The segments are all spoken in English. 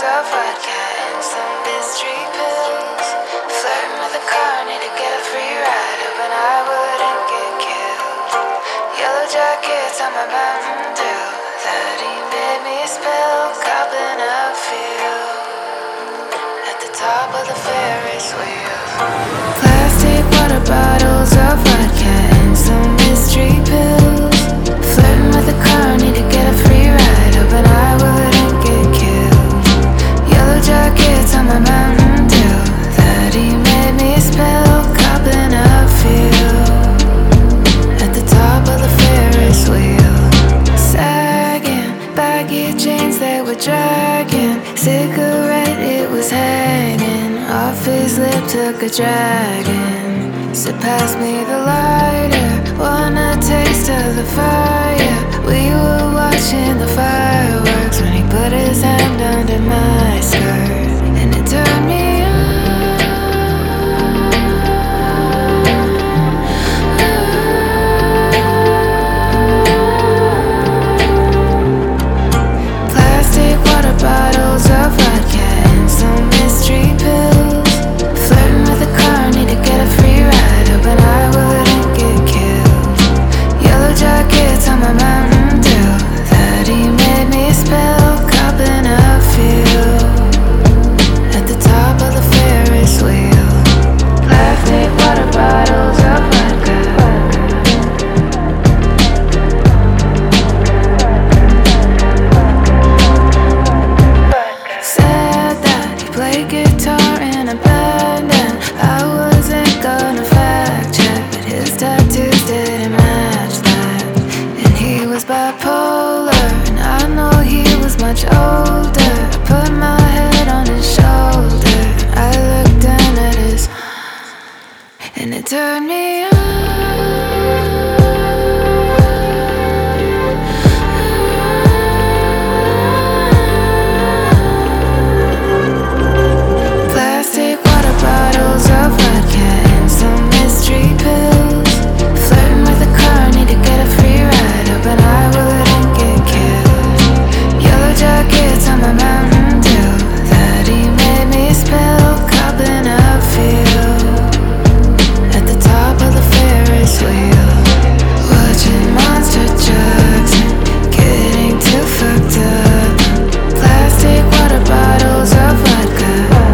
of vodka and some mystery pills. Flirting with a car, need to get a free ride, hoping I wouldn't get killed. Yellow jackets on my Mountain Dew that he made me spill. Copping a feel at the top of the Ferris wheel. Plastic water bottles of vodka and some mystery pills. Flirting with a car, need to get a free ride, hoping I wouldn't get killed. Yellow jackets on my Mountain Dew that he made me spill. Copping a feel at the top of the Ferris wheel. Sagging, baggy jeans they were dragging. Cigarette, it was hanging off his lip, took a dragon. Said pass me the lighter, want a taste of the fire. We were watching the fireworks when he put his hand under my skirt, and it turned me bottles of vodka and some mystery pills. Flirting with a car, need to get a free ride, hoping I wouldn't get killed. Yellow jackets on my Mountain Dew that he made me spill. Copping a feel at the top of the Ferris wheel. Plastic water bottles of vodka. Play guitar in a band, and I wasn't gonna fact check, but his tattoos didn't match that. And he was bipolar, and I know he was much older. I put my head on his shoulder, I looked down at his, and it turned me on. Bottles of vodka and some mystery pills. Flirting with a car, need to get a free ride, hoping I wouldn't get killed. Yellow jackets on my Mountain Dew that he made me spill. Copping a feel at the top of the Ferris wheel. Watching monster trucks and getting too fucked up. Plastic water bottles of vodka.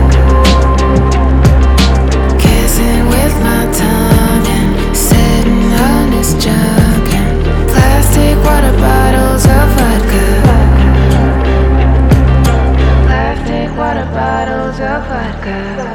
With my tongue and sitting on his junk and plastic water bottles of vodka. Plastic water bottles of vodka.